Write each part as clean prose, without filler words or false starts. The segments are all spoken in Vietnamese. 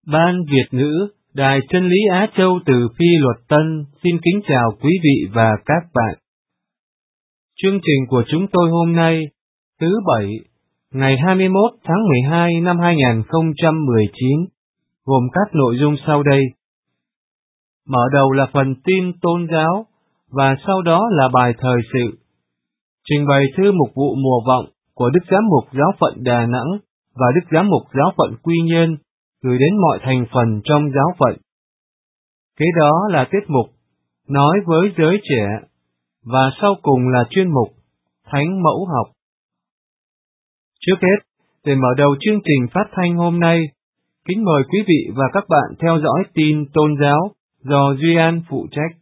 Ban Việt ngữ, Đài Chân lý Á Châu từ Phi Luật Tân xin kính chào quý vị và các bạn. Chương trình của chúng tôi hôm nay, thứ Bảy, ngày 21 tháng 12 năm 2019, gồm các nội dung sau đây. Mở đầu là phần tin tôn giáo, và sau đó là bài thời sự. Trình bày thư mục vụ mùa vọng của Đức Giám mục Giáo phận Đà Nẵng và Đức Giám mục Giáo phận Quy Nhơn, gửi đến mọi thành phần trong giáo phận. Kế đó là tiết mục Nói với giới trẻ, và sau cùng là chuyên mục Thánh mẫu học. Trước hết, để mở đầu chương trình phát thanh hôm nay, kính mời quý vị và các bạn theo dõi tin tôn giáo do Duy An phụ trách.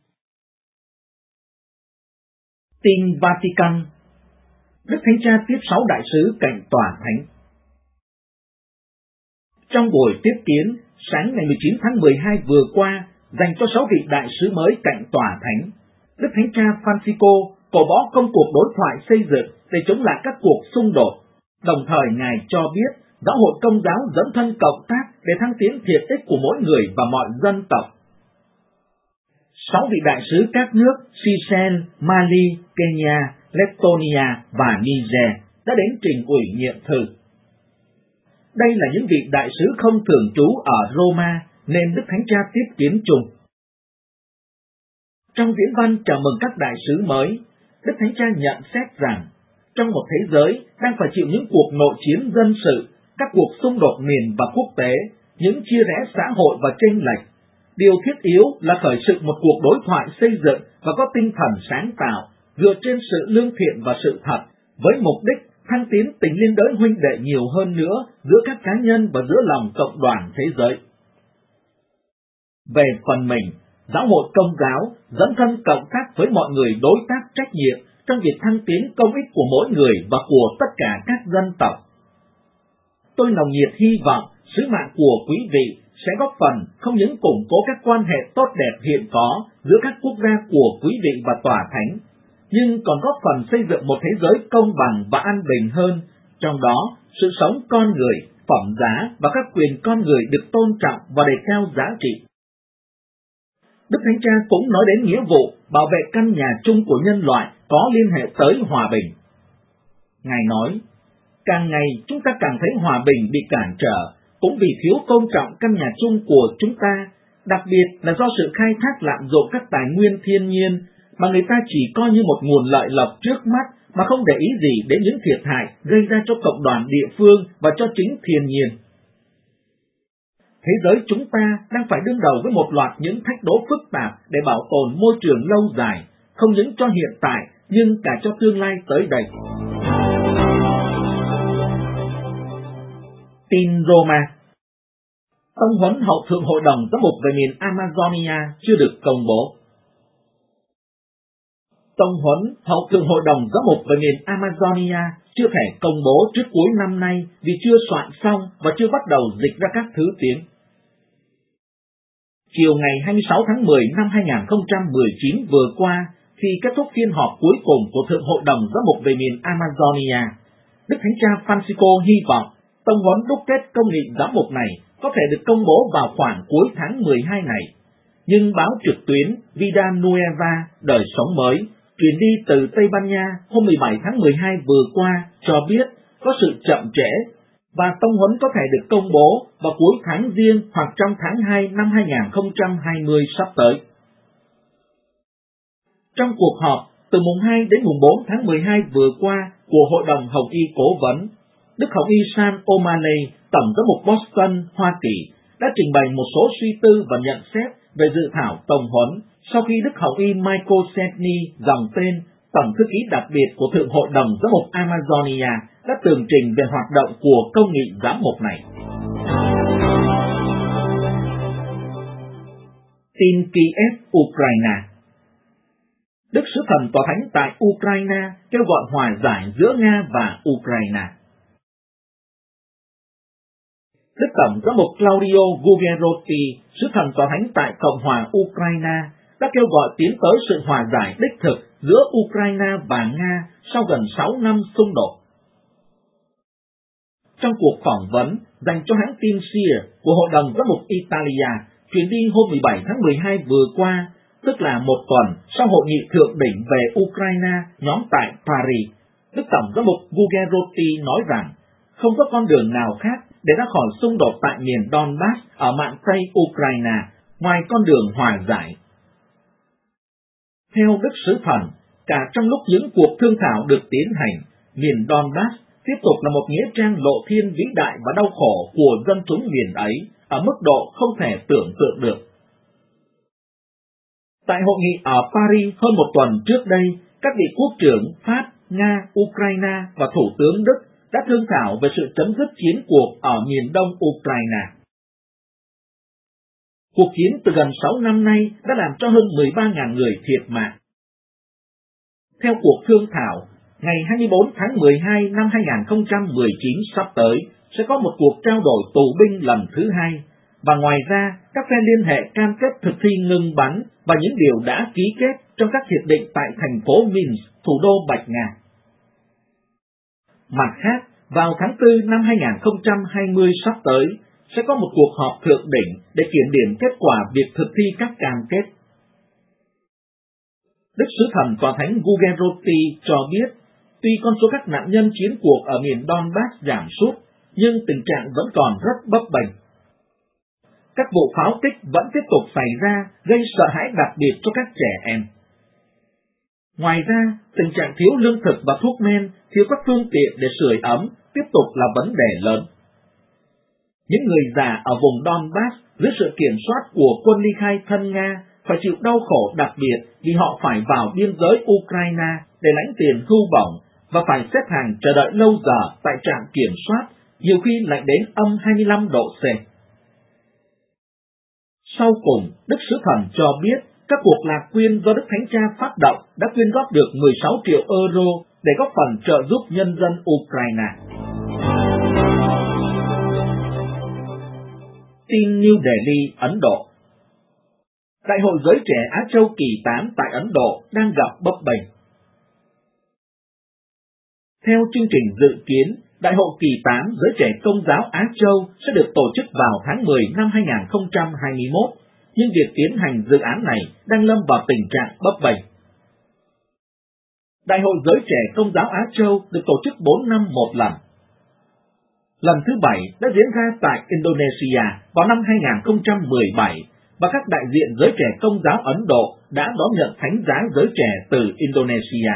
Tin Vatican. Đức Thánh Cha tiếp 6 đại sứ cạnh tòa thánh. Trong buổi tiếp kiến sáng ngày 19 tháng 12 vừa qua dành cho 6 vị đại sứ mới cạnh tòa thánh, Đức Thánh Cha Francisco cổ bỏ công cuộc đối thoại xây dựng để chống lại các cuộc xung đột. Đồng thời Ngài cho biết Giáo hội Công giáo dấn thân cộng tác để thăng tiến thiện ích của mỗi người và mọi dân tộc. 6 vị đại sứ các nước Seychelles, Mali, Kenya, Lithuania và Niger đã đến trình ủy nhiệm thư. Đây là những vị đại sứ không thường trú ở Roma nên Đức Thánh Cha tiếp kiến chung. Trong diễn văn chào mừng các đại sứ mới, Đức Thánh Cha nhận xét rằng trong một thế giới đang phải chịu những cuộc nội chiến dân sự, các cuộc xung đột miền và quốc tế, những chia rẽ xã hội và chênh lệch, điều thiết yếu là khởi sự một cuộc đối thoại xây dựng và có tinh thần sáng tạo, dựa trên sự lương thiện và sự thật, với mục đích thăng tiến tình liên đới huynh đệ nhiều hơn nữa giữa các cá nhân và giữa lòng cộng đoàn thế giới. Về phần mình, Giáo hội Công giáo dấn thân cộng tác với mọi người đối tác trách nhiệm trong việc thăng tiến công ích của mỗi người và của tất cả các dân tộc. Tôi nồng nhiệt hy vọng sứ mạng của quý vị sẽ góp phần không những củng cố các quan hệ tốt đẹp hiện có giữa các quốc gia của quý vị và tòa thánh, nhưng còn góp phần xây dựng một thế giới công bằng và an bình hơn, trong đó sự sống con người, phẩm giá và các quyền con người được tôn trọng và đề cao giá trị. Đức Thánh Cha cũng nói đến nghĩa vụ bảo vệ căn nhà chung của nhân loại có liên hệ tới hòa bình. Ngài nói, càng ngày chúng ta càng thấy hòa bình bị cản trở, cũng vì thiếu tôn trọng căn nhà chung của chúng ta, đặc biệt là do sự khai thác lạm dụng các tài nguyên thiên nhiên mà người ta chỉ coi như một nguồn lợi lộc trước mắt mà không để ý gì đến những thiệt hại gây ra cho cộng đoàn địa phương và cho chính thiên nhiên. Thế giới chúng ta đang phải đương đầu với một loạt những thách đố phức tạp để bảo tồn môi trường lâu dài, không những cho hiện tại nhưng cả cho tương lai tới đây. Tin Roma. Tông huấn hậu thượng hội đồng giám mục về miền Amazonia chưa được công bố. Tông huấn hậu thượng hội đồng giám mục về miền Amazonia chưa thể công bố trước cuối năm nay vì chưa soạn xong và chưa bắt đầu dịch ra các thứ tiếng. Chiều ngày 26 tháng 10 năm 2019 vừa qua, khi kết thúc phiên họp cuối cùng của Thượng hội đồng giám mục về miền Amazonia, Đức Thánh Cha Francisco hy vọng tông huấn đúc kết công nghị giám mục này có thể được công bố vào khoảng cuối tháng 12 này. Nhưng báo trực tuyến Vida Nueva đời sống mới truyền đi từ Tây Ban Nha hôm 17 tháng 12 vừa qua cho biết có sự chậm trễ và tông huấn có thể được công bố vào cuối tháng Giêng hoặc trong tháng 2 năm 2020 sắp tới. Trong cuộc họp từ mùng 2 đến mùng 4 tháng 12 vừa qua của Hội đồng Hồng Y Cố vấn, Đức Hồng Y Sean O'Malley, Tổng giám mục Boston, Hoa Kỳ, đã trình bày một số suy tư và nhận xét về dự thảo tông huấn sau khi Đức Hồng Y Michael Sedney, dòng tên Tổng thư ký đặc biệt của Thượng hội đồng giám mục Amazonia, đã tường trình về hoạt động của công nghị giám mục này. Tin Kiev, Ukraine. Đức Sứ Thần Tòa Thánh tại Ukraine kêu gọi hòa giải giữa Nga và Ukraine. Đức Tổng giám mục Claudio Gugerotti, Sứ Thần Tòa Thánh tại Cộng hòa Ukraine, đã kêu gọi tiến tới sự hòa giải đích thực giữa Ukraine và Nga sau gần 6 năm xung đột. Trong cuộc phỏng vấn dành cho hãng tin SIR của Hội đồng Giám mục Italia chuyển đi hôm 17 tháng 12 vừa qua, tức là một tuần sau hội nghị thượng đỉnh về Ukraine nhóm tại Paris. Đức Tổng giám mục Gugerotti nói rằng không có con đường nào khác để ra khỏi xung đột tại miền Donbass ở mạn Tây Ukraine ngoài con đường hòa giải. Theo Đức Sứ Thần, cả trong lúc những cuộc thương thảo được tiến hành, miền Donbass tiếp tục là một nghĩa trang lộ thiên vĩ đại và đau khổ của dân chúng miền ấy ở mức độ không thể tưởng tượng được. Tại hội nghị ở Paris hơn một tuần trước đây, các vị quốc trưởng Pháp, Nga, Ukraine và Thủ tướng Đức đã thương thảo về sự chấm dứt chiến cuộc ở miền đông Ukraine. Cuộc chiến từ gần 6 năm nay đã làm cho hơn 13.000 người thiệt mạng. Theo cuộc thương thảo, ngày 24 tháng 12 năm 2019 sắp tới sẽ có một cuộc trao đổi tù binh lần thứ hai, và ngoài ra các phe liên hệ cam kết thực thi ngừng bắn và những điều đã ký kết trong các hiệp định tại thành phố Minsk, thủ đô Bạch Nga. Mặt khác, vào tháng 4 năm 2020 sắp tới sẽ có một cuộc họp thượng đỉnh để kiểm điểm kết quả việc thực thi các cam kết. Đức Sứ Thần Tòa Thánh Gugerotti cho biết, tuy con số các nạn nhân chiến cuộc ở miền Donbass giảm sút, nhưng tình trạng vẫn còn rất bấp bênh. Các vụ pháo kích vẫn tiếp tục xảy ra, gây sợ hãi đặc biệt cho các trẻ em. Ngoài ra, tình trạng thiếu lương thực và thuốc men, thiếu các phương tiện để sưởi ấm tiếp tục là vấn đề lớn. Những người già ở vùng Donbass dưới sự kiểm soát của quân ly khai thân Nga phải chịu đau khổ đặc biệt vì họ phải vào biên giới Ukraine để lãnh tiền hưu bổng và phải xếp hàng chờ đợi lâu giờ tại trạm kiểm soát, nhiều khi lạnh đến âm 25 độ C. Sau cùng, Đức Sứ Thần cho biết các cuộc lạc quyên do Đức Thánh Cha phát động đã quyên góp được 16 triệu euro để góp phần trợ giúp nhân dân Ukraine. Tin New Delhi, Ấn Độ. Đại hội giới trẻ Á Châu kỳ 8 tại Ấn Độ đang gặp bấp bênh. Theo chương trình dự kiến, Đại hội kỳ 8 giới trẻ Công giáo Á Châu sẽ được tổ chức vào tháng 10 năm 2021, nhưng việc tiến hành dự án này đang lâm vào tình trạng bấp bênh. Đại hội giới trẻ Công giáo Á Châu được tổ chức 4 năm một lần. Lần thứ 7 đã diễn ra tại Indonesia vào năm 2017, và các đại diện giới trẻ Công giáo Ấn Độ đã đón nhận thánh giá giới trẻ từ Indonesia.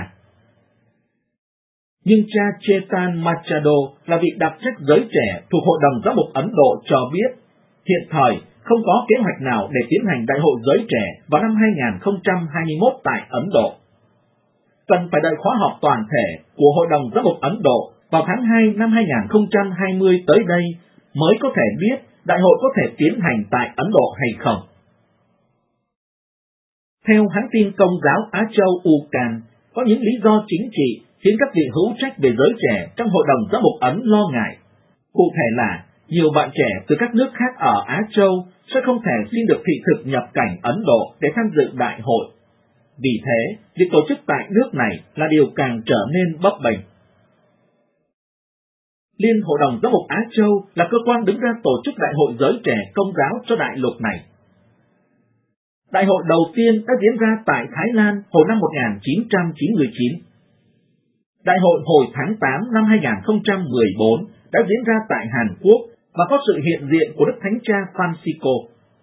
Nhưng cha Chetan Machado là vị đặc trách giới trẻ thuộc Hội đồng Giám mục Ấn Độ cho biết, hiện thời không có kế hoạch nào để tiến hành đại hội giới trẻ vào năm 2021 tại Ấn Độ. Cần phải đợi khóa họp toàn thể của Hội đồng Giám mục Ấn Độ vào tháng 2 năm 2020 tới đây mới có thể biết đại hội có thể tiến hành tại Ấn Độ hay không. Theo hãng tin Công giáo Á Châu UCAN, có những lý do chính trị khiến các vị hữu trách về giới trẻ trong Hội đồng Giám mục Ấn lo ngại. Cụ thể là, nhiều bạn trẻ từ các nước khác ở Á Châu sẽ không thể xin được thị thực nhập cảnh Ấn Độ để tham dự đại hội. Vì thế, việc tổ chức tại nước này là điều càng trở nên bấp bênh. Liên Hội đồng Giám mục Á Châu là cơ quan đứng ra tổ chức đại hội giới trẻ Công giáo cho đại lục này. Đại hội đầu tiên đã diễn ra tại Thái Lan hồi năm 1999. Đại hội hồi tháng 8 năm 2014 đã diễn ra tại Hàn Quốc và có sự hiện diện của Đức Thánh Cha Francisco.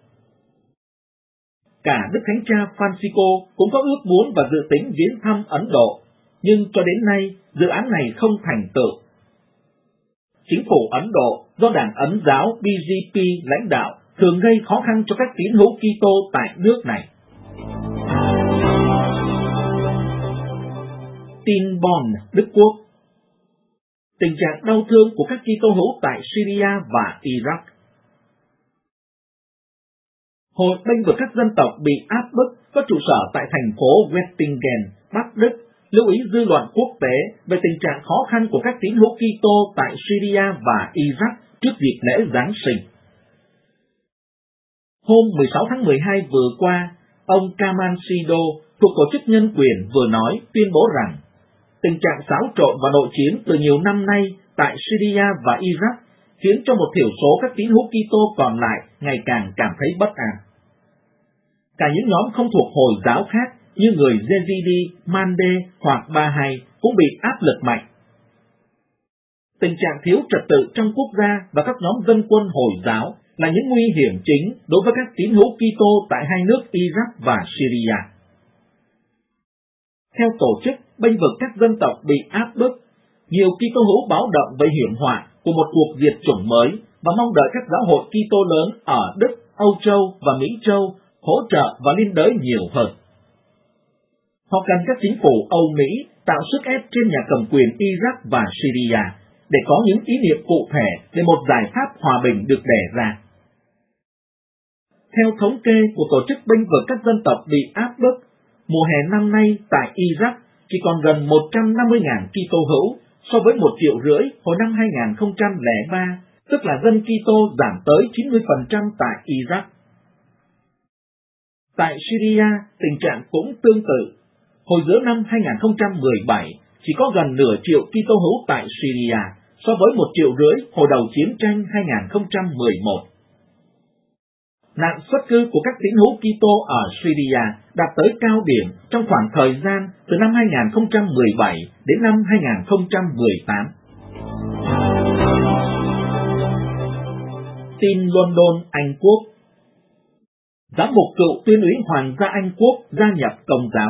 Cả Đức Thánh Cha Francisco cũng có ước muốn và dự tính viếng thăm Ấn Độ, nhưng cho đến nay dự án này không thành tựu. Chính phủ Ấn Độ do Đảng Ấn giáo BJP lãnh đạo thường gây khó khăn cho các tín hữu Kitô tại nước này. Tin Bonn, Đức Quốc. Tình trạng đau thương của các Kitô hữu tại Syria và Iraq. Hội bênh vực các dân tộc bị áp bức có trụ sở tại thành phố Wettingen, Bắc Đức, lưu ý dư luận quốc tế về tình trạng khó khăn của các tín hữu Kitô tại Syria và Iraq trước dịp lễ Giáng sinh. Hôm 16 tháng 12 vừa qua, ông Kamal Sido thuộc Tổ chức Nhân quyền vừa nói tuyên bố rằng tình trạng xáo trộn và nội chiến từ nhiều năm nay tại Syria và Iraq khiến cho một thiểu số các tín hữu Kitô còn lại ngày càng cảm thấy bất an. Cả những nhóm không thuộc Hồi giáo khác như người Yazidi, Mande hoặc Bahá'í cũng bị áp lực mạnh. Tình trạng thiếu trật tự trong quốc gia và các nhóm dân quân Hồi giáo là những nguy hiểm chính đối với các tín hữu Kitô tại hai nước Iraq và Syria. Theo tổ chức bênh vực các dân tộc bị áp bức, nhiều Kitô hữu báo động về hiểm họa của một cuộc diệt chủng mới và mong đợi các giáo hội Kitô lớn ở Đức, Âu Châu và Mỹ Châu hỗ trợ và liên đới nhiều hơn. Họ cần các chính phủ Âu Mỹ tạo sức ép trên nhà cầm quyền Iraq và Syria để có những ý niệm cụ thể về một giải pháp hòa bình được đề ra. Theo thống kê của tổ chức bênh vực các dân tộc bị áp bức, mùa hè năm nay tại Iraq chỉ còn gần 150.000 Kitô hữu so với 1,5 triệu hồi năm 2003, tức là dân Kitô giảm tới 90% tại Iraq. Tại Syria, tình trạng cũng tương tự. Hồi giữa năm 2017, chỉ có gần nửa triệu Kitô hữu tại Syria so với 1,5 triệu hồi đầu chiến tranh 2011. Nạn xuất cư của các tín hữu Kitô ở Syria đạt tới cao điểm trong khoảng thời gian từ năm 2017 đến năm 2018. Tin London, Anh Quốc. Giám mục cựu tuyên úy Hoàng gia Anh Quốc gia nhập Công giáo.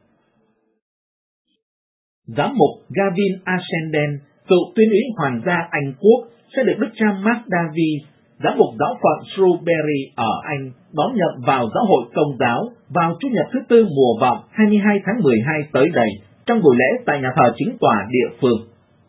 Giám mục Gavin Ashenden, cựu tuyên úy Hoàng gia Anh Quốc, sẽ được Đức cha Mark Davies, giám mục giáo phận Shrewsbury ở Anh, đón nhận vào giáo hội Công giáo vào Chủ nhật thứ Tư mùa vọng 22 tháng 12 tới đây trong buổi lễ tại nhà thờ chính tòa địa phương.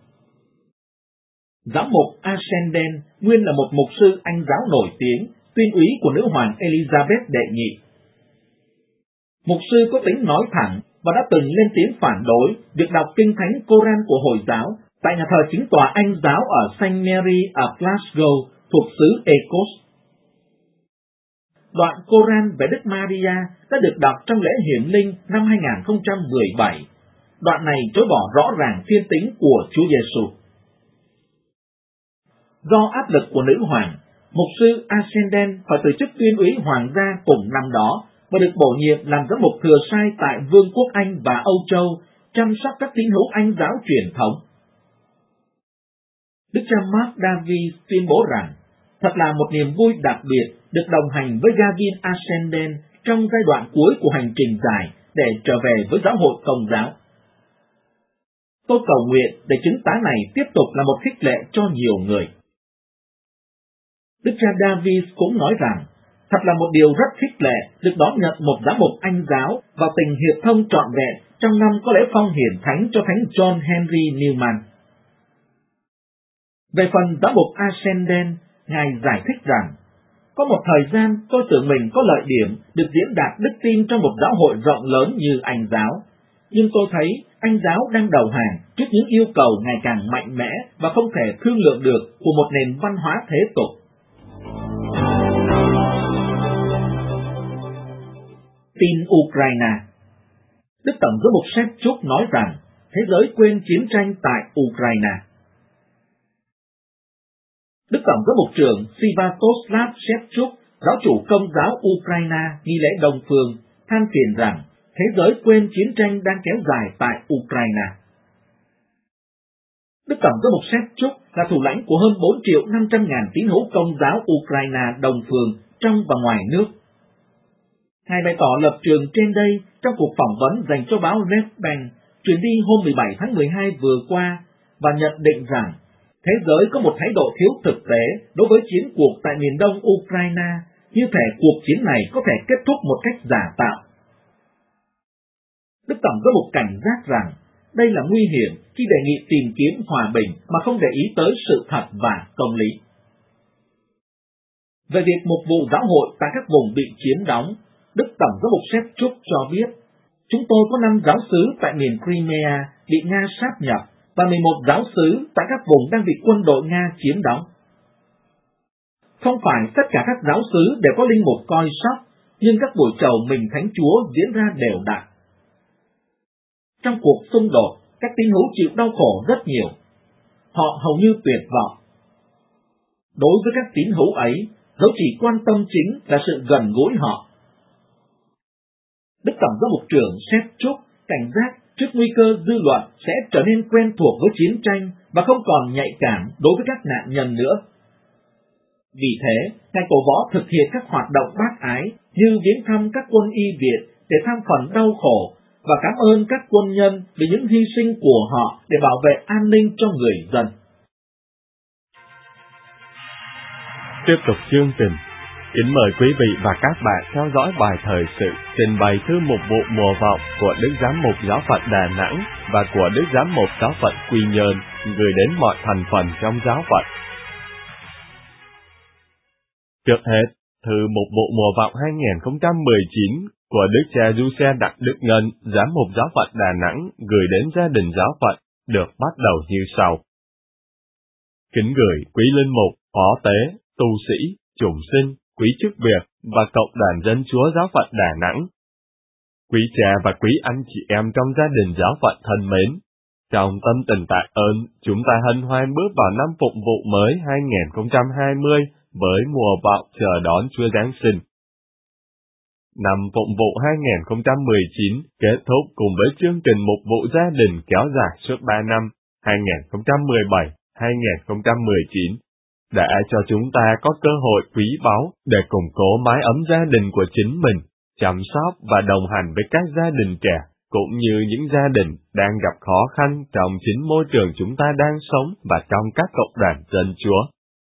Giám mục Ashenden nguyên là một mục sư Anh giáo nổi tiếng, tuyên úy của nữ hoàng Elizabeth đệ nhị. Mục sư có tính nói thẳng và đã từng lên tiếng phản đối việc đọc kinh thánh Koran của Hồi giáo tại nhà thờ chính tòa Anh giáo ở St. Mary ở Glasgow thuộc xứ Ecos. Đoạn Koran về Đức Maria đã được đọc trong lễ hiển linh năm 2017. Đoạn này chối bỏ rõ ràng thiên tính của Chúa Giêsu. Do áp lực của nữ hoàng, mục sư Ashenden phải từ chức tuyên úy hoàng gia cùng năm đó và được bổ nhiệm làm giám mục thừa sai tại Vương quốc Anh và Âu Châu, chăm sóc các tín hữu Anh giáo truyền thống. Đức cha Mark Davies tuyên bố rằng, thật là một niềm vui đặc biệt được đồng hành với Gavin Ashenden trong giai đoạn cuối của hành trình dài để trở về với giáo hội Công giáo. Tôi cầu nguyện để chứng tá này tiếp tục là một khích lệ cho nhiều người. Đức cha Davies cũng nói rằng, thật là một điều rất khích lệ được đón nhận một giám mục Anh giáo vào tình hiệp thông trọn vẹn trong năm có lễ phong hiển thánh cho Thánh John Henry Newman. Về phần giám mục Ashenden, Ngài giải thích rằng, có một thời gian tôi tưởng mình có lợi điểm được diễn đạt đức tin trong một giáo hội rộng lớn như Anh giáo, nhưng tôi thấy Anh giáo đang đầu hàng trước những yêu cầu ngày càng mạnh mẽ và không thể thương lượng được của một nền văn hóa thế tục. Tin Ukraine. Đức Tổng giám mục Shevchuk nói rằng thế giới quên chiến tranh tại Ukraine. Đức Tổng giám mục trưởng Sviatoslav Shevchuk, giáo chủ Công giáo Ukraine nghi lễ Đông Phương, than phiền rằng thế giới quên chiến tranh đang kéo dài tại Ukraine. Đức Tổng giám mục Shevchuk là thủ lãnh của hơn 4.500.000 tín hữu Công giáo Ukraine Đông Phương trong và ngoài nước. Ngài bày tỏ lập trường trên đây trong cuộc phỏng vấn dành cho báo Redbank truyền đi hôm 17 tháng 12 vừa qua và nhận định rằng thế giới có một thái độ thiếu thực tế đối với chiến cuộc tại miền đông Ukraine, như thể cuộc chiến này có thể kết thúc một cách giả tạo. Đức Tổng giám mục cảnh giác rằng đây là nguy hiểm khi đề nghị tìm kiếm hòa bình mà không để ý tới sự thật và công lý. Về việc mục vụ giáo hội tại các vùng bị chiếm đóng, Đức Tổng giám mục Shevchuk cho biết, chúng tôi có 5 giáo xứ tại miền Crimea bị Nga sáp nhập và 11 giáo xứ tại các vùng đang bị quân đội Nga chiếm đóng. Không phải tất cả các giáo xứ đều có linh mục coi sóc, nhưng các buổi chầu mình Thánh Chúa diễn ra đều đặn. Trong cuộc xung đột, các tín hữu chịu đau khổ rất nhiều. Họ hầu như tuyệt vọng. Đối với các tín hữu ấy, dấu chỉ quan tâm chính là sự gần gũi họ. Đức Tổng giám mục trưởng Shepchuk cảnh giác trước nguy cơ dư luận sẽ trở nên quen thuộc với chiến tranh và không còn nhạy cảm đối với các nạn nhân nữa. Vì thế, Ngài cổ võ thực hiện các hoạt động bác ái như viếng thăm các quân y Việt để tham phần đau khổ và cảm ơn các quân nhân vì những hy sinh của họ để bảo vệ an ninh cho người dân. Tiếp tục chương trình, kính mời quý vị và các bạn theo dõi bài thời sự trình bày thư mục vụ mùa vọng của Đức Giám mục Giáo phận Đà Nẵng và của Đức Giám mục Giáo phận Quy Nhơn gửi đến mọi thành phần trong giáo phận. Trước hết, thư mục vụ mùa vọng 2019 của Đức cha Du-xe Đặng Đức Ngân, Giám mục Giáo phận Đà Nẵng gửi đến gia đình giáo phận được bắt đầu như sau. Kính gửi quý linh mục, phó tế, tu sĩ, chủng sinh, quý chức việc và cộng đoàn dân Chúa Giáo phận Đà Nẵng. Quý cha và quý anh chị em trong gia đình giáo phận thân mến, trong tâm tình tạ ơn, chúng ta hân hoan bước vào năm phụng vụ mới 2020 với mùa vọng chờ đón Chúa Giáng sinh. Năm phụng vụ 2019 kết thúc cùng với chương trình mục vụ gia đình kéo dài suốt 3 năm 2017-2019 đã cho chúng ta có cơ hội quý báu để củng cố mái ấm gia đình của chính mình, chăm sóc và đồng hành với các gia đình trẻ, cũng như những gia đình đang gặp khó khăn trong chính môi trường chúng ta đang sống và trong các cộng đoàn dân Chúa.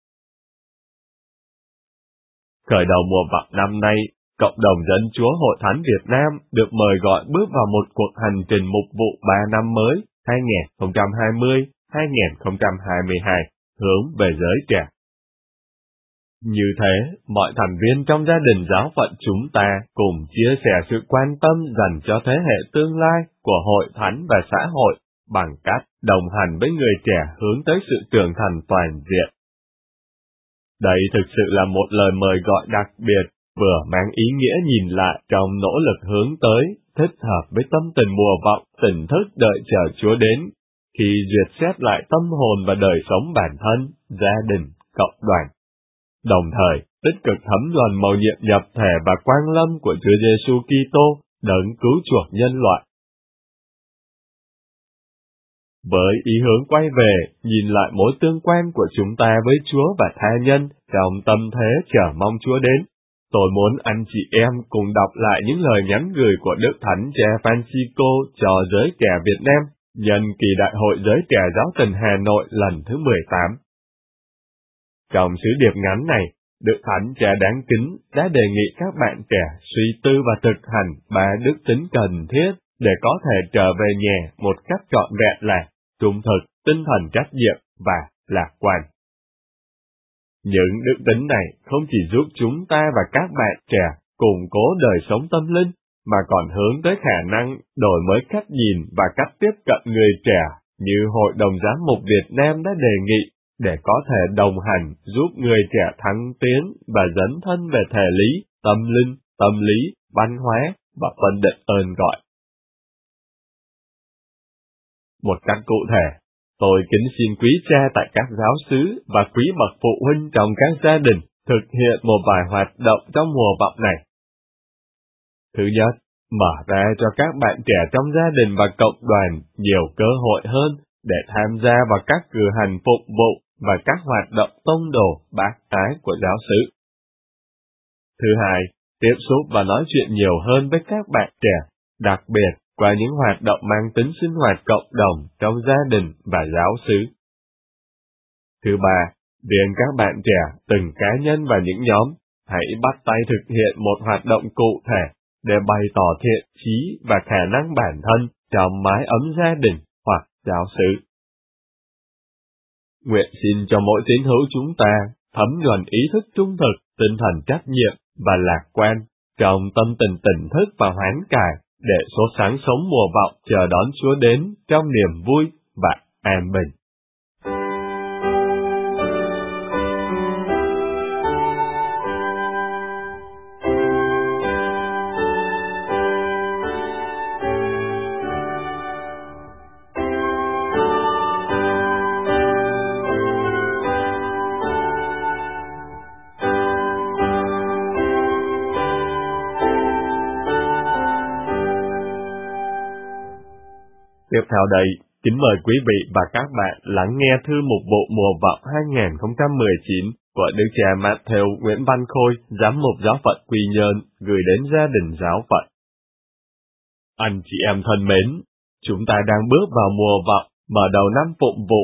Khởi đầu mùa vọng năm nay, Cộng đồng Dân Chúa Hội Thánh Việt Nam được mời gọi bước vào một cuộc hành trình mục vụ 3 năm mới 2020-2022 hướng về giới trẻ. Như thế, mọi thành viên trong gia đình giáo phận chúng ta cùng chia sẻ sự quan tâm dành cho thế hệ tương lai của Hội Thánh và xã hội bằng cách đồng hành với người trẻ hướng tới sự trưởng thành toàn diện. Đây thực sự là một lời mời gọi đặc biệt, vừa mang ý nghĩa nhìn lại trong nỗ lực hướng tới, thích hợp với tâm tình mùa vọng tỉnh thức đợi chờ Chúa đến, khi duyệt xét lại tâm hồn và đời sống bản thân, gia đình, cộng đoàn. Đồng thời, tích cực thấm nhuần mầu nhiệm nhập thể và quang lâm của Chúa Giêsu Kitô, đấng cứu chuộc nhân loại. Với ý hướng quay về, nhìn lại mối tương quan của chúng ta với Chúa và tha nhân trong tâm thế chờ mong Chúa đến, tôi muốn anh chị em cùng đọc lại những lời nhắn gửi của Đức Thánh Cha Francisco cho giới trẻ Việt Nam nhân kỳ Đại hội Giới Trẻ Giáo tình Hà Nội lần thứ 18. Trong sứ điệp ngắn này, Đức Thánh Cha đáng kính đã đề nghị các bạn trẻ suy tư và thực hành 3 đức tính cần thiết để có thể trở về nhà một cách trọn vẹn là trung thực, tinh thần trách nhiệm và lạc quan. Những đức tính này không chỉ giúp chúng ta và các bạn trẻ củng cố đời sống tâm linh, mà còn hướng tới khả năng đổi mới cách nhìn và cách tiếp cận người trẻ như Hội đồng Giám mục Việt Nam đã đề nghị, để có thể đồng hành giúp người trẻ thăng tiến và dấn thân về thể lý, tâm linh, tâm lý, văn hóa và phân định ơn gọi. Một cách cụ thể, tôi kính xin quý cha tại các giáo xứ và quý bậc phụ huynh trong các gia đình thực hiện một vài hoạt động trong mùa vọng này. Thứ nhất, mở ra cho các bạn trẻ trong gia đình và cộng đoàn nhiều cơ hội hơn để tham gia vào các cử hành phục vụ và các hoạt động tông đồ bác ái của giáo xứ. Thứ hai, tiếp xúc và nói chuyện nhiều hơn với các bạn trẻ, đặc biệt qua những hoạt động mang tính sinh hoạt cộng đồng trong gia đình và giáo xứ. Thứ ba, riêng các bạn trẻ, từng cá nhân và những nhóm, hãy bắt tay thực hiện một hoạt động cụ thể để bày tỏ thiện chí và khả năng bản thân trong mái ấm gia đình hoặc giáo xứ. Nguyện xin cho mỗi tín hữu chúng ta thấm nhuần ý thức trung thực, tinh thần trách nhiệm và lạc quan trong tâm tình tỉnh thức và hoán cải để sốt sáng sống mùa vọng chờ đón Chúa đến trong niềm vui và an bình. Tiếp theo đây, kính mời quý vị và các bạn lắng nghe thư mục vụ mùa vọng 2019 của Đức cha Matthew Nguyễn Văn Khôi, Giám mục Giáo phận Quy Nhơn, gửi đến gia đình giáo phận. Anh chị em thân mến, chúng ta đang bước vào mùa vọng, mở đầu năm phụng vụ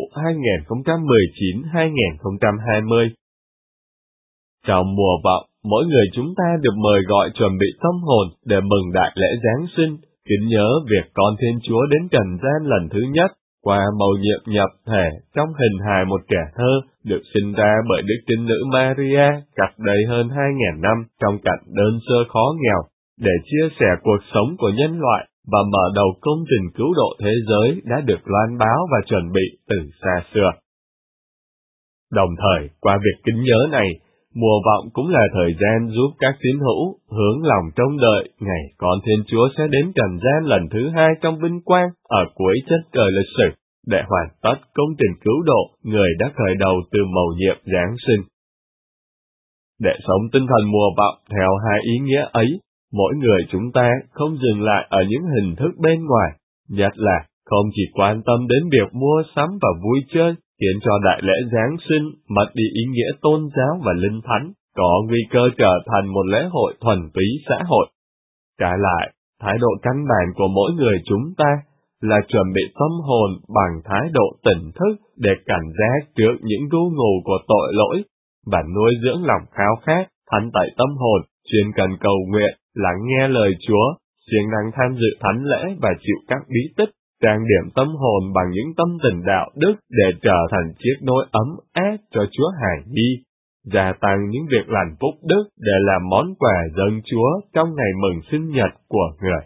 2019-2020. Trong mùa vọng, mỗi người chúng ta được mời gọi chuẩn bị tâm hồn để mừng đại lễ Giáng sinh, kính nhớ việc con Thiên Chúa đến trần gian lần thứ nhất, qua mầu nhiệm nhập thể trong hình hài một trẻ thơ, được sinh ra bởi Đức Trinh Nữ Maria cách đây hơn 2.000 năm trong cảnh đơn sơ khó nghèo, để chia sẻ cuộc sống của nhân loại và mở đầu công trình cứu độ thế giới đã được loan báo và chuẩn bị từ xa xưa. Đồng thời, qua việc kính nhớ này, mùa vọng cũng là thời gian giúp các tín hữu hướng lòng trông đợi ngày con Thiên Chúa sẽ đến trần gian lần thứ hai trong vinh quang ở cuối chân trời lịch sử, để hoàn tất công trình cứu độ người đã khởi đầu từ mầu nhiệm Giáng sinh. Để sống tinh thần mùa vọng theo hai ý nghĩa ấy, mỗi người chúng ta không dừng lại ở những hình thức bên ngoài, nhất là không chỉ quan tâm đến việc mua sắm và vui chơi, khiến cho đại lễ Giáng sinh mất đi ý nghĩa tôn giáo và linh thánh, có nguy cơ trở thành một lễ hội thuần túy xã hội. Trái lại, thái độ căn bản của mỗi người chúng ta là chuẩn bị tâm hồn bằng thái độ tỉnh thức để cảnh giác trước những ru ngủ của tội lỗi, và nuôi dưỡng lòng khao khát, thanh tẩy tâm hồn, chuyên cần cầu nguyện, lắng nghe lời Chúa, siêng năng tham dự thánh lễ và chịu các bí tích, trang điểm tâm hồn bằng những tâm tình đạo đức để trở thành chiếc nôi ấm áp cho Chúa hài nhi, gia tăng những việc lành phúc đức để làm món quà dâng Chúa trong ngày mừng sinh nhật của người.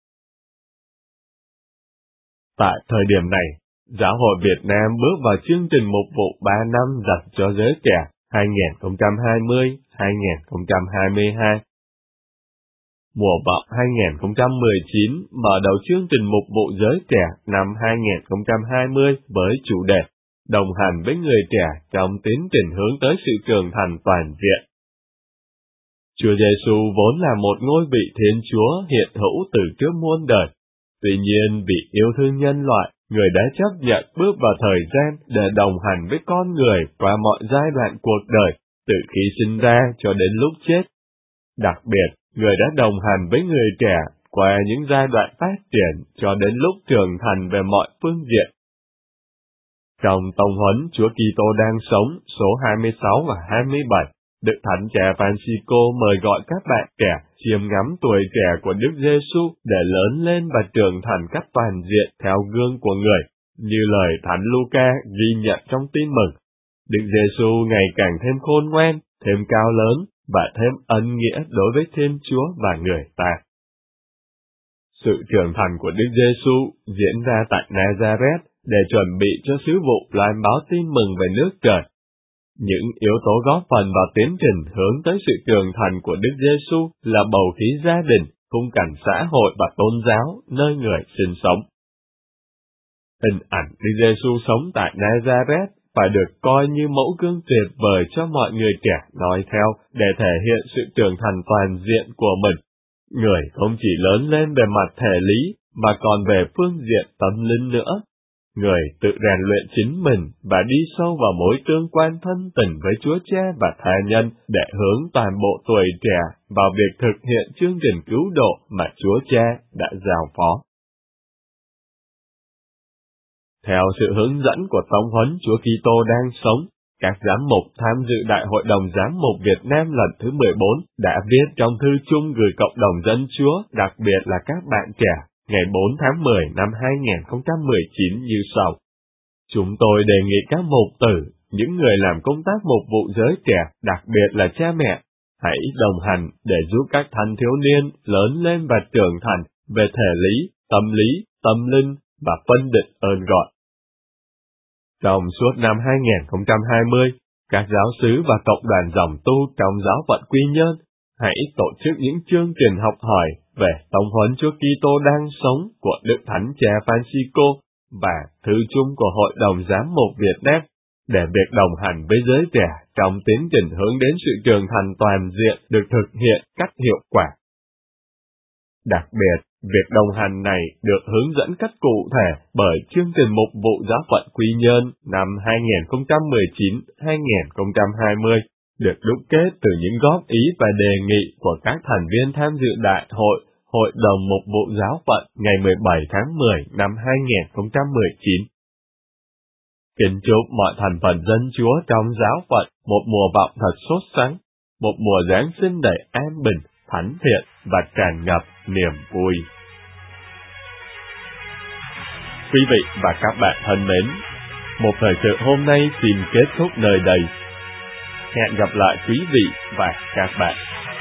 Tại thời điểm này, Giáo hội Việt Nam bước vào chương trình mục vụ 3 năm dành cho giới trẻ 2020-2022. Mùa vọng 2019 mở đầu chương trình mục vụ giới trẻ năm 2020 với chủ đề đồng hành với người trẻ trong tiến trình hướng tới sự trưởng thành toàn diện. Chúa Giêsu vốn là một ngôi vị Thiên Chúa hiện hữu từ trước muôn đời. Tuy nhiên vì yêu thương nhân loại, người đã chấp nhận bước vào thời gian để đồng hành với con người qua mọi giai đoạn cuộc đời, từ khi sinh ra cho đến lúc chết. Đặc biệt, người đã đồng hành với người trẻ qua những giai đoạn phát triển cho đến lúc trưởng thành về mọi phương diện. Trong tông huấn Chúa Kitô đang sống số 26 và 27, Đức Thánh Cha Francisco mời gọi các bạn trẻ chiêm ngắm tuổi trẻ của Đức Giêsu để lớn lên và trưởng thành cách toàn diện theo gương của người, như lời Thánh Luca ghi nhận trong Tin Mừng. Đức Giêsu ngày càng thêm khôn ngoan, thêm cao lớn và thêm ân nghĩa đối với Thiên Chúa và người ta. Sự trưởng thành của Đức Giêsu diễn ra tại Nazareth để chuẩn bị cho sứ vụ loan báo tin mừng về nước trời. Những yếu tố góp phần vào tiến trình hướng tới sự trưởng thành của Đức Giêsu là bầu khí gia đình, khung cảnh xã hội và tôn giáo nơi người sinh sống. Hình ảnh Đức Giêsu sống tại Nazareth phải được coi như mẫu gương tuyệt vời cho mọi người trẻ nói theo để thể hiện sự trưởng thành toàn diện của mình. Người không chỉ lớn lên về mặt thể lý mà còn về phương diện tâm linh nữa. Người tự rèn luyện chính mình và đi sâu vào mối tương quan thân tình với Chúa Cha và tha nhân để hướng toàn bộ tuổi trẻ vào việc thực hiện chương trình cứu độ mà Chúa Cha đã giao phó. Theo sự hướng dẫn của tông huấn Chúa Kitô đang sống, các giám mục tham dự Đại hội đồng Giám mục Việt Nam lần thứ 14 đã viết trong thư chung gửi cộng đồng dân Chúa, đặc biệt là các bạn trẻ, ngày 4 tháng 10 năm 2019 như sau. Chúng tôi đề nghị các mục tử, những người làm công tác mục vụ giới trẻ, đặc biệt là cha mẹ, hãy đồng hành để giúp các thanh thiếu niên lớn lên và trưởng thành về thể lý, tâm linh và phân định ơn gọi. Trong suốt năm 2020, các giáo xứ và cộng đoàn dòng tu trong giáo phận Quy Nhơn hãy tổ chức những chương trình học hỏi về tông huấn Chúa Kitô đang sống của Đức Thánh Cha Francisco và thư chung của Hội đồng Giám mục Việt Nam để việc đồng hành với giới trẻ trong tiến trình hướng đến sự trưởng thành toàn diện được thực hiện cách hiệu quả. Đặc biệt, Việc đồng hành này được hướng dẫn cách cụ thể bởi chương trình mục vụ giáo phận Quy Nhơn năm 2019-2020, được đúc kết từ những góp ý và đề nghị của các thành viên tham dự đại hội Hội đồng Mục vụ Giáo phận ngày 17 tháng 10 năm 2019. Kính chúc mọi thành phần dân Chúa trong giáo phận một mùa vọng thật sốt sắng, một mùa Giáng sinh đầy an bình, thánh thiện và tràn ngập niềm vui. Quý vị và các bạn thân mến, một thời sự hôm nay xin kết thúc nơi đây. Hẹn gặp lại quý vị và các bạn.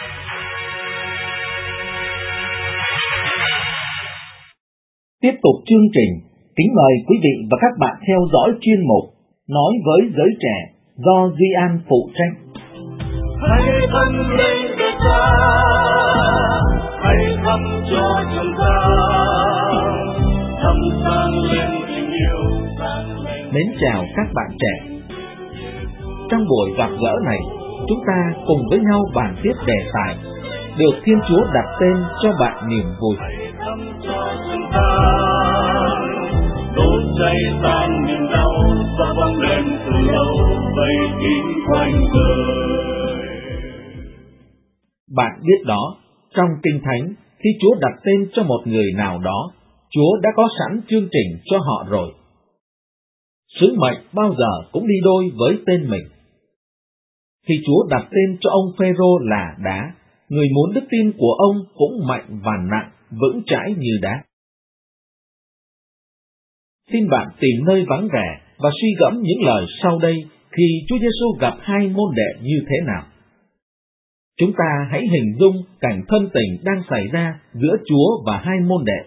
Tiếp tục chương trình, kính mời quý vị và các bạn theo dõi chuyên mục Nói với giới trẻ do Duy An phụ trách. Hãy thân lên với Cha, hãy thắp cho chúng ta, thắp sáng lên tình yêu. Mến chào các bạn trẻ. Trong buổi gặp gỡ này, chúng ta cùng với nhau bàn tiếp đề tài được Thiên Chúa đặt tên cho bạn niềm vui. Đốt cháy tan niềm đau và bóng đèn từ lâu vây kín quanh đời. Bạn biết đó, trong Kinh Thánh, khi Chúa đặt tên cho một người nào đó, Chúa đã có sẵn chương trình cho họ rồi. Sứ mệnh bao giờ cũng đi đôi với tên mình. Khi Chúa đặt tên cho ông Phêrô là đá, người muốn đức tin của ông cũng mạnh và nặng, vững chãi như đá. Xin bạn tìm nơi vắng vẻ và suy gẫm những lời sau đây khi Chúa Giêsu gặp hai môn đệ như thế nào. Chúng ta hãy hình dung cảnh thân tình đang xảy ra giữa Chúa và hai môn đệ.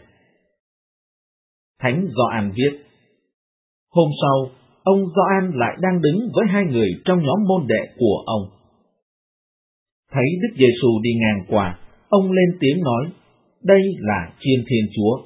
Thánh Gioan viết: Hôm sau, ông Gioan lại đang đứng với hai người trong nhóm môn đệ của ông. Thấy Đức Giêsu đi ngang qua, ông lên tiếng nói: Đây là Chiên Thiên Chúa.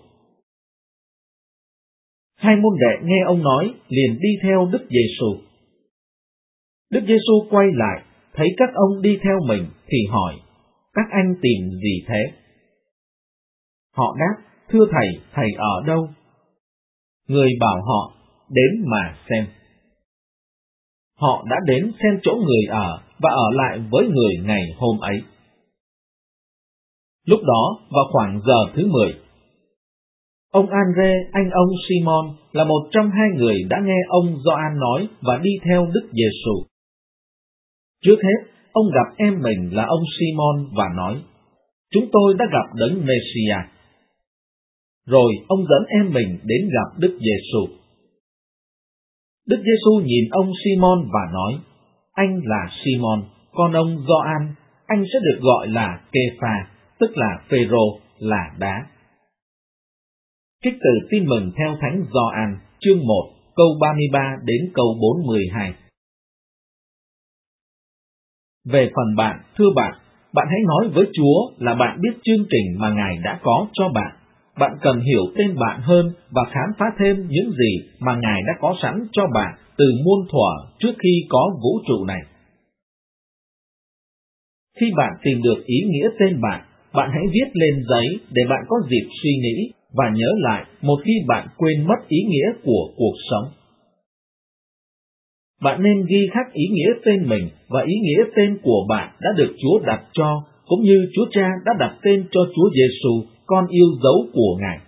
Hai môn đệ nghe ông nói liền đi theo Đức Giêsu. Đức Giêsu quay lại, thấy các ông đi theo mình thì hỏi: Các anh tìm gì thế? Họ đáp: Thưa thầy, thầy ở đâu? Người bảo họ: Đến mà xem. Họ đã đến xem chỗ người ở và ở lại với người ngày hôm ấy. Lúc đó, vào khoảng giờ thứ 10, ông Andre, anh ông Simon, là một trong hai người đã nghe ông Gioan nói và đi theo Đức Giêsu. Trước hết, ông gặp em mình là ông Simon và nói: Chúng tôi đã gặp Đấng Messiah. Rồi ông dẫn em mình đến gặp Đức Giêsu. Đức Giêsu nhìn ông Simon và nói: Anh là Simon, con ông Gioan, anh sẽ được gọi là Kê-pha, tức là Phêrô, là đá. Trích từ Tin mừng theo Thánh Gioan, chương 1, câu 33 đến câu 42. Về phần bạn, thưa bạn hãy nói với Chúa là bạn biết chương trình mà Ngài đã có cho bạn. Bạn cần hiểu tên bạn hơn và khám phá thêm những gì mà Ngài đã có sẵn cho bạn từ muôn thuở trước khi có vũ trụ này. Khi bạn tìm được ý nghĩa tên bạn, bạn hãy viết lên giấy để bạn có dịp suy nghĩ và nhớ lại một khi bạn quên mất ý nghĩa của cuộc sống. Bạn nên ghi khắc ý nghĩa tên mình và ý nghĩa tên của bạn đã được Chúa đặt cho, cũng như Chúa Cha đã đặt tên cho Chúa Giêsu, con yêu dấu của Ngài.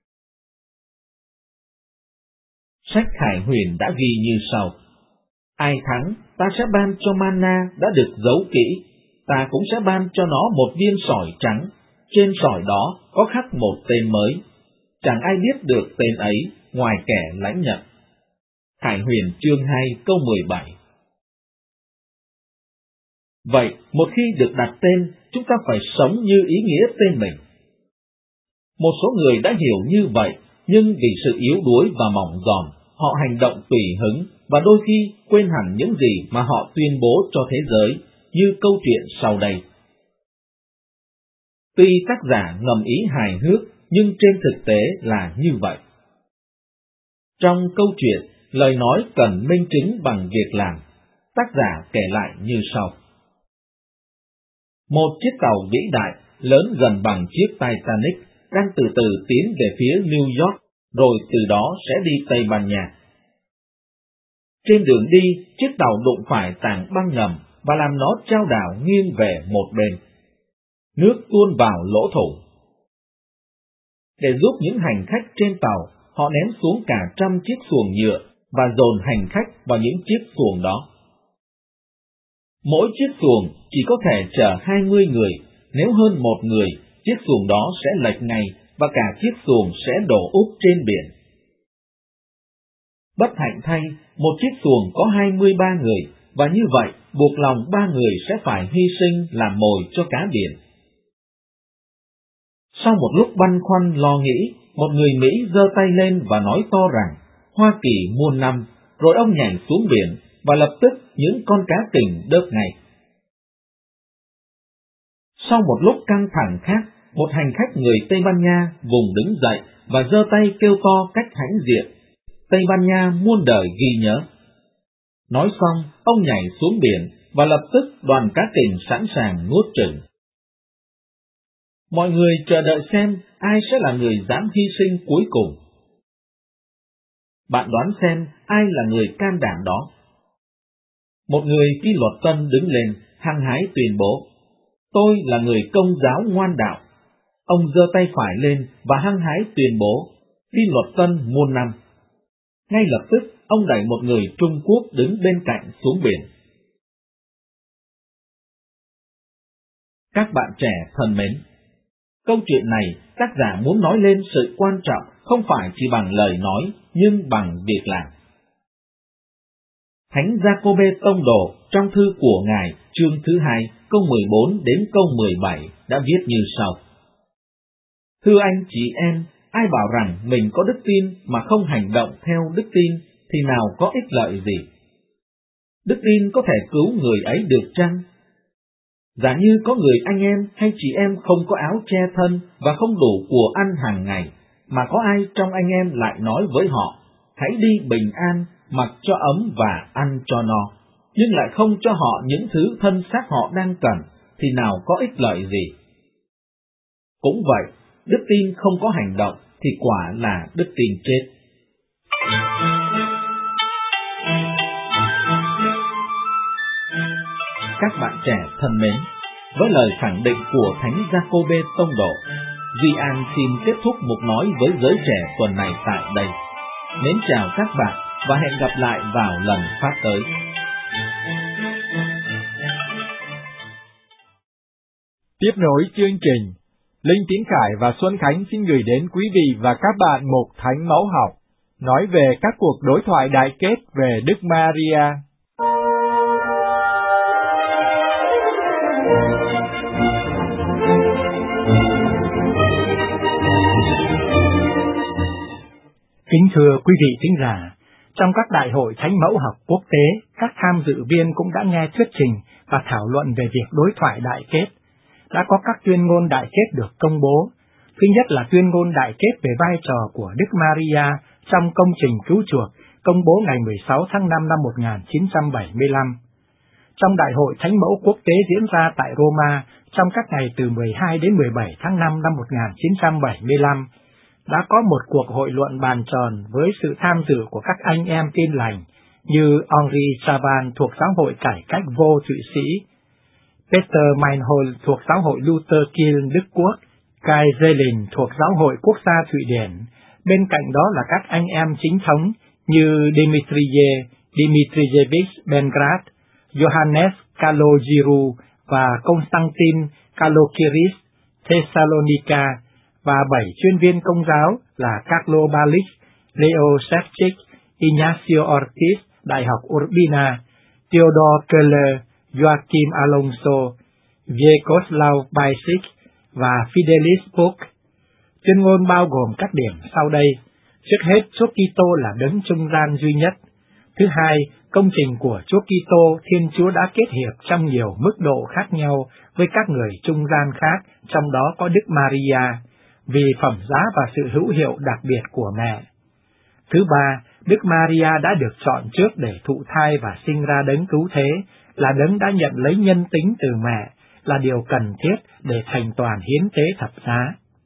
Sách Khải Huyền đã ghi như sau: Ai thắng, ta sẽ ban cho manna đã được giấu kỹ, ta cũng sẽ ban cho nó một viên sỏi trắng, trên sỏi đó có khắc một tên mới. Chẳng ai biết được tên ấy ngoài kẻ lãnh nhận. Khải Huyền chương 2 câu 17. Vậy, một khi được đặt tên, chúng ta phải sống như ý nghĩa tên mình. Một số người đã hiểu như vậy, nhưng vì sự yếu đuối và mỏng giòn, họ hành động tùy hứng và đôi khi quên hẳn những gì mà họ tuyên bố cho thế giới, như câu chuyện sau đây. Tuy tác giả ngầm ý hài hước, nhưng trên thực tế là như vậy. Trong câu chuyện, lời nói cần minh chứng bằng việc làm. Tác giả kể lại như sau. Một chiếc tàu vĩ đại, lớn gần bằng chiếc Titanic, đang từ từ tiến về phía New York, rồi từ đó sẽ đi Tây Ban Nha. Trên đường đi, chiếc tàu đụng phải tảng băng ngầm và làm nó chao đảo nghiêng về một bên. Nước tuôn vào lỗ thủng. Để giúp những hành khách trên tàu, họ ném xuống cả 100 chiếc xuồng nhựa và dồn hành khách vào những chiếc xuồng đó. Mỗi chiếc xuồng chỉ có thể chở 20 người, nếu hơn một người, chiếc xuồng đó sẽ lệch ngay và cả chiếc xuồng sẽ đổ úp trên biển. Bất hạnh thay, một chiếc xuồng có 23 người, và như vậy buộc lòng 3 người sẽ phải hy sinh làm mồi cho cá biển. Sau một lúc băn khoăn lo nghĩ, một người Mỹ giơ tay lên và nói to rằng, Hoa Kỳ muôn năm, rồi ông nhảy xuống biển, và lập tức những con cá kình đớp ngay. Sau một lúc căng thẳng khác, một hành khách người Tây Ban Nha vùng đứng dậy và giơ tay kêu to cách hãnh diện, Tây Ban Nha muôn đời ghi nhớ. Nói xong, ông nhảy xuống biển, và lập tức đoàn cá kình sẵn sàng nuốt chửng. Mọi người chờ đợi xem ai sẽ là người dám hy sinh cuối cùng. Bạn đoán xem ai là người can đảm đó? Một người kỷ luật tân đứng lên, hăng hái tuyên bố, tôi là người Công giáo ngoan đạo. Ông giơ tay phải lên và hăng hái tuyên bố, kỷ luật tân muôn năm. Ngay lập tức, ông đẩy một người Trung Quốc đứng bên cạnh xuống biển. Các bạn trẻ thân mến, câu chuyện này tác giả muốn nói lên sự quan trọng không phải chỉ bằng lời nói, nhưng bằng việc làm. Thánh Giacôbê Tông Đồ trong thư của Ngài chương thứ 2 câu 14 đến câu 17 đã viết như sau. Thưa anh chị em, ai bảo rằng mình có đức tin mà không hành động theo đức tin thì nào có ích lợi gì? Đức tin có thể cứu người ấy được chăng? Giả như có người anh em hay chị em không có áo che thân và không đủ của ăn hàng ngày, mà có ai trong anh em lại nói với họ, hãy đi bình an, mặc cho ấm và ăn cho no, nhưng lại không cho họ những thứ thân xác họ đang cần, thì nào có ích lợi gì? Cũng vậy, đức tin không có hành động thì quả là đức tin chết. Các bạn trẻ thân mến, với lời khẳng định của Thánh Giacôbê Tông Đồ, Duy An xin kết thúc mục nói với giới trẻ tuần này tại đây. Mến chào các bạn và hẹn gặp lại vào lần phát tới. Tiếp nối chương trình, Linh Tiến Khải và Xuân Khánh xin gửi đến quý vị và các bạn một thánh mẫu học, nói về các cuộc đối thoại đại kết về Đức Maria. Kính thưa quý vị thính giả, trong các đại hội thánh mẫu học quốc tế, các tham dự viên cũng đã nghe thuyết trình và thảo luận về việc đối thoại đại kết. Đã có các tuyên ngôn đại kết được công bố. Thứ nhất là tuyên ngôn đại kết về vai trò của Đức Maria trong công trình cứu chuộc, công bố ngày 16 tháng 5 năm 1975. Trong đại hội thánh mẫu quốc tế diễn ra tại Roma trong các ngày từ 12 đến 17 tháng 5 năm 1975, đã có một cuộc hội luận bàn tròn với sự tham dự của các anh em Tin lành như Henri Chaban thuộc Giáo hội Cải cách vô Thụy Sĩ, Peter Meinhold thuộc Giáo hội Luther Kiel Đức Quốc, Kai Zelin thuộc Giáo hội Quốc gia Thụy Điển. Bên cạnh đó là các anh em chính thống như Dimitrievich Bengrad, Johannes Kalogiru và Constantin Kalokiris Thessalonica, và 7 chuyên viên công giáo là Carlo Balic, Leo Shevchik, Ignacio Ortiz, Đại học Urbina, Theodore Keller, Joachim Alonso, Vyacheslav Baisic và Fidelis Book. Tuyên ngôn bao gồm các điểm sau đây. Trước hết, Chúa Kitô là đấng trung gian duy nhất. Thứ hai, công trình của Chúa Kitô Thiên Chúa đã kết hiệp trong nhiều mức độ khác nhau với các người trung gian khác, trong đó có Đức Maria, vì phẩm giá và sự hữu hiệu đặc biệt của mẹ. Thứ ba, Đức Maria đã được chọn trước để thụ thai và sinh ra đấng cứu thế, là đấng đã nhận lấy nhân tính từ mẹ, là điều cần thiết để thành toàn hiến tế thập giá.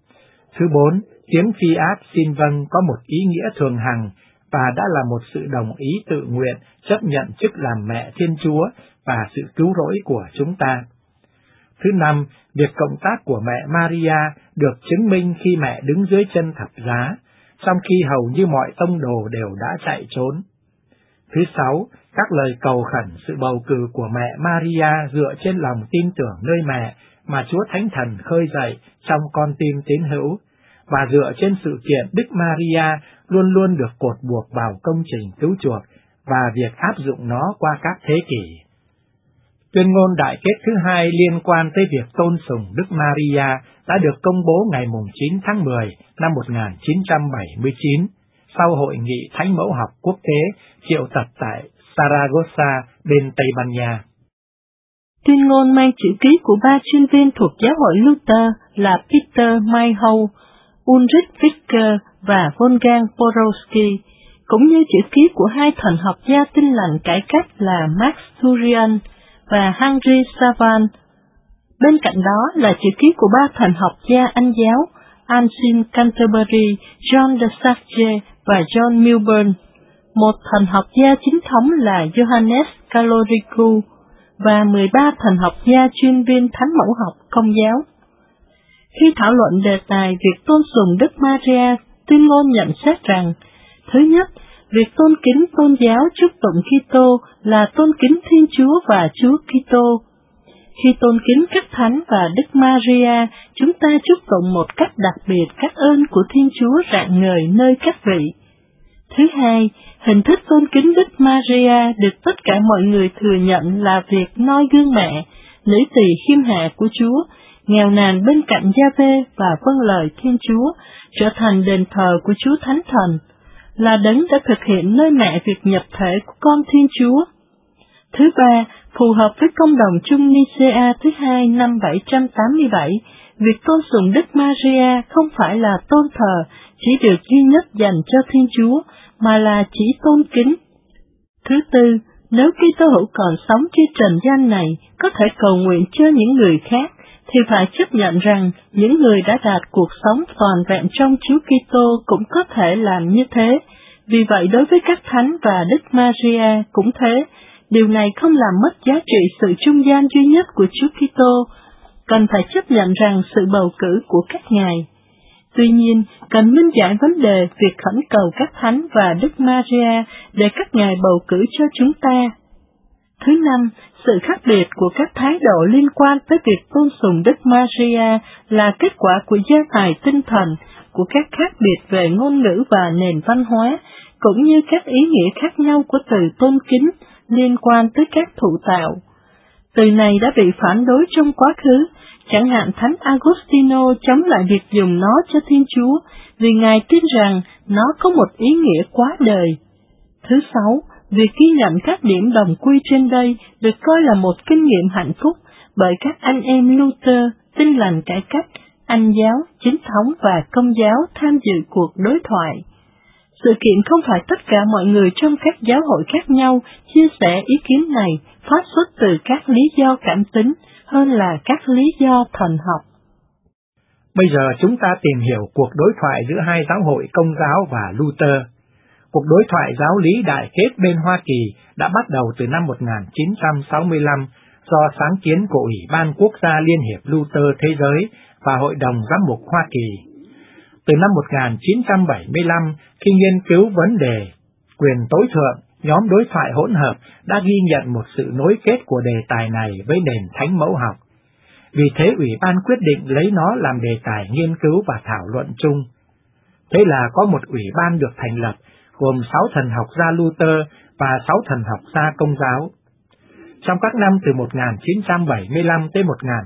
Thứ 4, tiếng fiat xin vâng có một ý nghĩa thường hằng và đã là một sự đồng ý tự nguyện chấp nhận chức làm mẹ Thiên Chúa và sự cứu rỗi của chúng ta. Thứ 5, việc cộng tác của mẹ Maria được chứng minh khi mẹ đứng dưới chân thập giá, trong khi hầu như mọi tông đồ đều đã chạy trốn. Thứ 6, các lời cầu khẩn sự bầu cử của mẹ Maria dựa trên lòng tin tưởng nơi mẹ mà Chúa Thánh Thần khơi dậy trong con tim tín hữu, và dựa trên sự kiện Đức Maria luôn luôn được cột buộc vào công trình cứu chuộc và việc áp dụng nó qua các thế kỷ. Tuyên ngôn đại kết thứ 2 liên quan tới việc tôn sùng Đức Maria đã được công bố ngày 9 tháng 10 năm 1979, sau Hội nghị Thánh Mẫu học Quốc tế triệu tập tại Saragossa, bên Tây Ban Nha. Tuyên ngôn mang chữ ký của 3 chuyên viên thuộc giáo hội Luther là Peter Mayhow, Ulrich Fisker và Wolfgang Borowski, cũng như chữ ký của 2 thần học gia Tin lành cải cách là Max Thurian và Henry Savan. Bên cạnh đó là chữ ký của 3 thần học gia Anh giáo Anselm Canterbury, John de Sarge và John Milburn, một thần học gia chính thống là Johannes Caloricu và 13 thần học gia chuyên viên Thánh Mẫu học Công giáo. Khi thảo luận đề tài việc tôn sùng Đức Maria, tuyên ngôn nhận xét rằng: thứ nhất, việc tôn kính tôn giáo chúc tụng Kitô là tôn kính Thiên Chúa và Chúa Kitô. Khi tôn kính các thánh và Đức Maria, chúng ta chúc tụng một cách đặc biệt các ơn của Thiên Chúa rạng ngời nơi các vị. Thứ hai, hình thức tôn kính Đức Maria được tất cả mọi người thừa nhận là việc noi gương mẹ, nữ tỳ khiêm hạ của Chúa, nghèo nàn bên cạnh Gia-vê và vâng lời Thiên Chúa, trở thành đền thờ của Chúa Thánh Thần, là đấng đã thực hiện nơi mẹ việc nhập thể của con Thiên Chúa. Thứ ba, phù hợp với công đồng chung Nicea thứ 2 năm 787, việc tôn sùng Đức Maria không phải là tôn thờ chỉ được duy nhất dành cho Thiên Chúa, mà là chỉ tôn kính. Thứ tư, nếu Kitô hữu còn sống trên trần gian này có thể cầu nguyện cho những người khác, thì phải chấp nhận rằng những người đã đạt cuộc sống toàn vẹn trong Chúa Kitô cũng có thể làm như thế. Vì vậy đối với các thánh và Đức Maria cũng thế, điều này không làm mất giá trị sự trung gian duy nhất của Chúa Kitô, cần phải chấp nhận rằng sự bầu cử của các ngài. Tuy nhiên, cần minh giải vấn đề việc khẩn cầu các thánh và Đức Maria để các ngài bầu cử cho chúng ta. Thứ năm, sự khác biệt của các thái độ liên quan tới việc tôn sùng Đức Maria là kết quả của gia tài tinh thần, của các khác biệt về ngôn ngữ và nền văn hóa, cũng như các ý nghĩa khác nhau của từ tôn kính liên quan tới các thụ tạo. Từ này đã bị phản đối trong quá khứ, chẳng hạn Thánh Agostino chống lại việc dùng nó cho Thiên Chúa, vì Ngài tin rằng nó có một ý nghĩa quá đời. Thứ sáu, việc ghi nhận các điểm đồng quy trên đây được coi là một kinh nghiệm hạnh phúc bởi các anh em Luther, Tin lành cải cách, Anh giáo, Chính thống và Công giáo tham dự cuộc đối thoại. Sự kiện không phải tất cả mọi người trong các giáo hội khác nhau chia sẻ ý kiến này phát xuất từ các lý do cảm tính hơn là các lý do thần học. Bây giờ chúng ta tìm hiểu cuộc đối thoại giữa hai giáo hội Công giáo và Luther. Cuộc đối thoại giáo lý đại kết bên Hoa Kỳ đã bắt đầu từ năm 1965 do sáng kiến của Ủy ban Quốc gia Liên hiệp Luther Thế giới và Hội đồng Giám mục Hoa Kỳ. Từ năm 1975, khi nghiên cứu vấn đề quyền tối thượng, nhóm đối thoại hỗn hợp đã ghi nhận một sự nối kết của đề tài này với nền Thánh Mẫu học. Vì thế Ủy ban quyết định lấy nó làm đề tài nghiên cứu và thảo luận chung. Thế là có một ủy ban được thành lập, gồm 6 thần học gia Luther và 6 thần học gia Công giáo. Trong các năm từ 1975 tới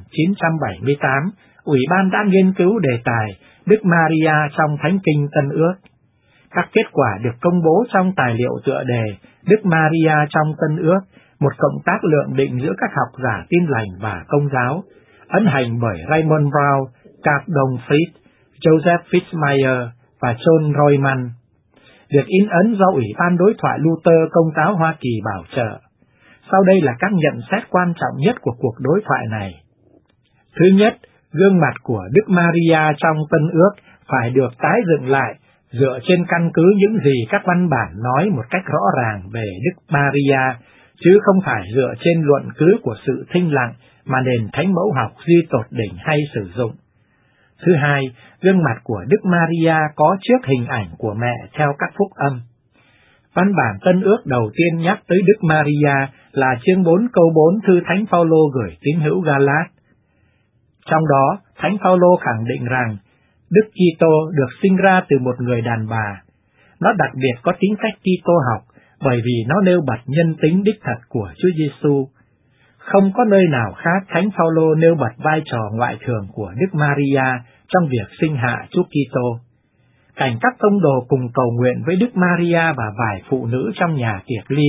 1978, Ủy ban đã nghiên cứu đề tài Đức Maria trong Thánh Kinh Tân Ước. Các kết quả được công bố trong tài liệu tựa đề Đức Maria trong Tân Ước, một cộng tác lượng định giữa các học giả Tin lành và Công giáo, ấn hành bởi Raymond Brown, Carl Fried, Joseph Fitzmyer và John Royman. Việc in ấn do Ủy ban đối thoại Luther Công giáo Hoa Kỳ bảo trợ. Sau đây là các nhận xét quan trọng nhất của cuộc đối thoại này. Thứ nhất, gương mặt của Đức Maria trong Tân Ước phải được tái dựng lại dựa trên căn cứ những gì các văn bản nói một cách rõ ràng về Đức Maria, chứ không phải dựa trên luận cứ của sự thinh lặng mà nền thánh mẫu học duy tột đỉnh hay sử dụng. Thứ hai, gương mặt của Đức Maria có trước hình ảnh của mẹ theo các phúc âm. Văn bản Tân Ước đầu tiên nhắc tới Đức Maria là chương 4 câu 4 thư Thánh Phaolô gửi tín hữu Galat. Trong đó, Thánh Phaolô khẳng định rằng Đức Kitô được sinh ra từ một người đàn bà. Nó đặc biệt có tính cách Kitô học bởi vì nó nêu bật nhân tính đích thật của Chúa Giêsu. Không có nơi nào khác Thánh Phaolô nêu bật vai trò ngoại thường của Đức Maria trong việc sinh hạ Chúa Kitô. Cảnh các tông đồ cùng cầu nguyện với Đức Maria và vài phụ nữ trong nhà tiệc ly,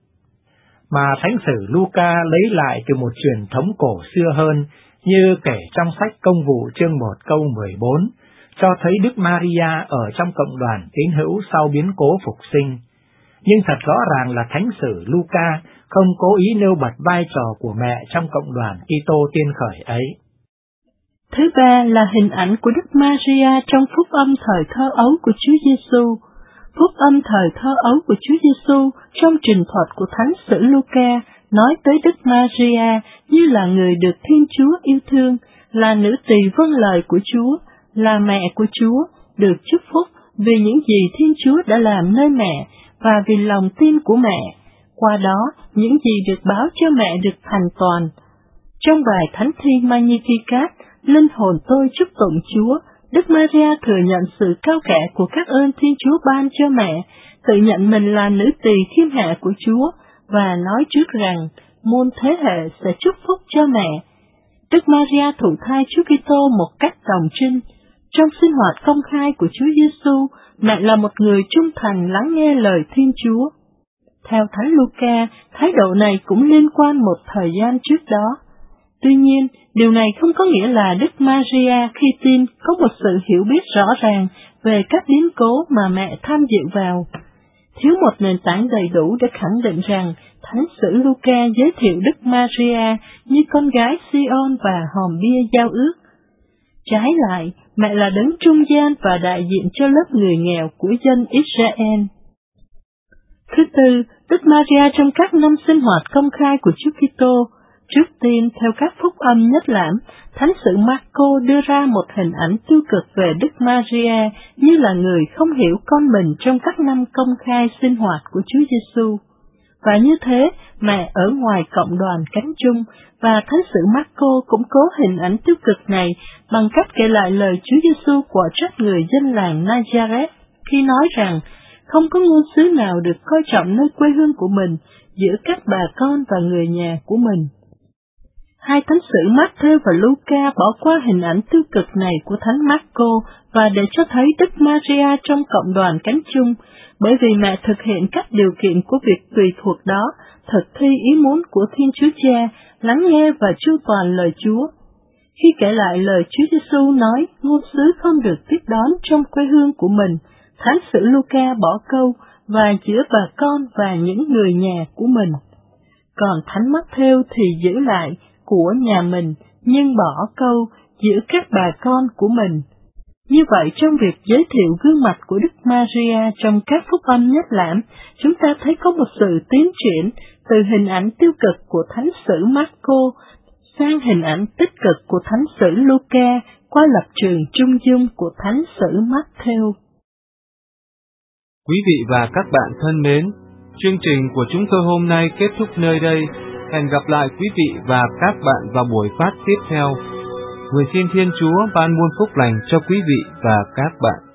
mà Thánh sử Luca lấy lại từ một truyền thống cổ xưa hơn, như kể trong sách Công vụ chương 1 câu 14, cho thấy Đức Maria ở trong cộng đoàn tín hữu sau biến cố phục sinh. Nhưng thật rõ ràng là Thánh sử Luca không cố ý nêu bật vai trò của mẹ trong cộng đoàn Kitô tiên khởi ấy. Thứ ba là hình ảnh của Đức Maria trong phúc âm thời thơ ấu của Chúa Giêsu. Phúc âm thời thơ ấu của Chúa Giêsu trong trình thuật của Thánh sử Luca nói tới Đức Maria như là người được Thiên Chúa yêu thương, là nữ tỳ vâng lời của Chúa, là mẹ của Chúa, được chúc phúc vì những gì Thiên Chúa đã làm nơi mẹ và vì lòng tin của mẹ. Qua đó, những gì được báo cho mẹ được thành toàn. Trong bài thánh thi Magnificat, linh hồn tôi chúc tụng Chúa, Đức Maria thừa nhận sự cao cả của các ơn Thiên Chúa ban cho mẹ, tự nhận mình là nữ tỳ khiêm hạ của Chúa, và nói trước rằng muôn thế hệ sẽ chúc phúc cho mẹ. Đức Maria thụ thai Chúa Kitô một cách đồng trinh. Trong sinh hoạt công khai của Chúa Giêsu, mẹ là một người trung thành lắng nghe lời Thiên Chúa. Theo Thánh Luca, thái độ này cũng liên quan một thời gian trước đó. Tuy nhiên, điều này không có nghĩa là Đức Maria khi tin có một sự hiểu biết rõ ràng về các biến cố mà mẹ tham dự vào. Thiếu một nền tảng đầy đủ để khẳng định rằng Thánh sử Luca giới thiệu Đức Maria như con gái Sion và hòm bia giao ước. Trái lại, mẹ là đấng trung gian và đại diện cho lớp người nghèo của dân Israel. Thứ tư, Đức Maria trong các năm sinh hoạt công khai của Chúa Kitô. Trước tiên, theo các phúc âm nhất lãm, Thánh sử Marco đưa ra một hình ảnh tiêu cực về Đức Maria như là người không hiểu con mình trong các năm công khai sinh hoạt của Chúa Giêsu. Và như thế, mẹ ở ngoài cộng đoàn cánh chung, và Thánh sử Marco cũng cố hình ảnh tiêu cực này bằng cách kể lại lời Chúa Giêsu quở trách người dân làng Nazareth khi nói rằng không có ngôn sứ nào được coi trọng nơi quê hương của mình giữa các bà con và người nhà của mình. Hai thánh sử Matthew và Luca bỏ qua hình ảnh tiêu cực này của Thánh Marco và để cho thấy Đức Maria trong cộng đoàn cánh chung, bởi vì mẹ thực hiện các điều kiện của việc tùy thuộc đó, thực thi ý muốn của Thiên Chúa Cha, lắng nghe và chu toàn lời Chúa. Khi kể lại lời Chúa Giêsu nói ngôn sứ không được tiếp đón trong quê hương của mình, Thánh sử Luca bỏ câu và giữa bà con và những người nhà của mình. Còn Thánh Matthew thì giữ lại của nhà mình, nhưng bỏ câu giữa các bà con của mình. Như vậy, trong việc giới thiệu gương mặt của Đức Maria trong các phúc âm nhất lãm, chúng ta thấy có một sự tiến triển từ hình ảnh tiêu cực của Thánh sử Marco sang hình ảnh tích cực của Thánh sử Luca qua lập trường trung dung của Thánh sử Matthew. Quý vị và các bạn thân mến, chương trình của chúng tôi hôm nay kết thúc nơi đây. Hẹn gặp lại quý vị và các bạn vào buổi phát tiếp theo. Nguyện xin Thiên Chúa ban muôn phúc lành cho quý vị và các bạn.